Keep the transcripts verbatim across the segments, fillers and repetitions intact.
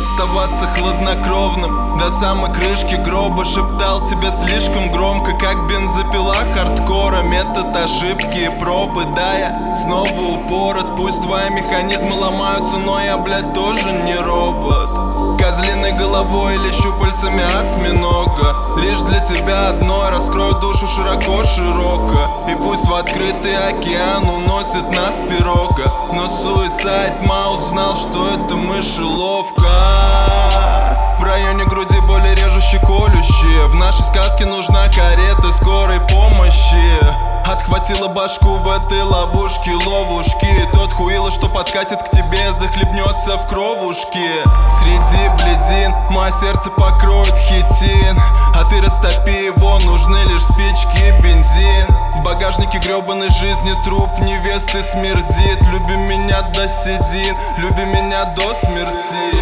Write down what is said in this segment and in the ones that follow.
оставаться хладнокровным. До самой крышки гроба шептал тебе слишком громко, как бензопила хардкора. Метод ошибки и пробы, да, я снова упорот. Пусть твои механизмы ломаются, но я, блядь, тоже не робот. Козлиной головой или щупальцами осьминога. Лишь для тебя одной раскрою душу широко-широко. И пусть в открытый океан уносит нас пирога, но Suicide Mouse знал, что это мышеловка. В районе груди боли режущие, колющие. В нашей сказке нужна карета скорой помощи. Отхватила башку в этой ловушке, ловушки. Тот хуило, что подкатит к тебе, захлебнется в кровушке. Среди бледин мое сердце покроет хитин, а ты растопи его, нужны лишь спички и бензин. В багажнике гребаной жизни труп невесты смердит. Люби меня до седин, люби меня до смерти.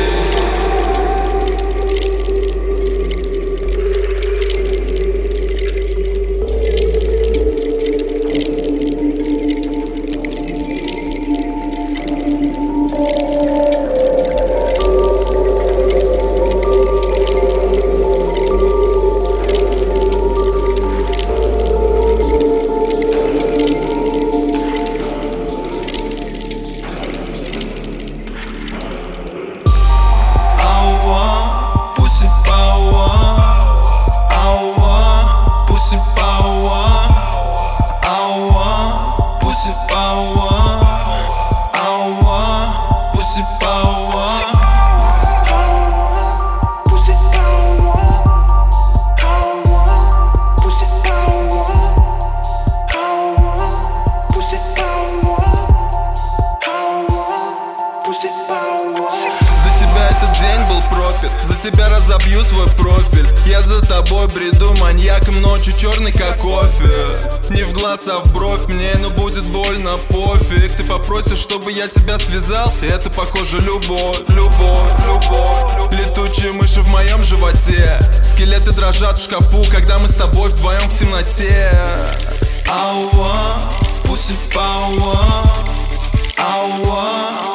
За тебя разобью свой профиль. Я за тобой бреду маньяком ночью, черный как кофе. Не в глаз, а в бровь мне, но будет больно, пофиг. Ты попросишь, чтобы я тебя связал, и это, похоже, любовь, любовь, любовь. Летучие мыши в моем животе, скелеты дрожат в шкафу, когда мы с тобой вдвоем в темноте. Ауа, pussy power, ауа.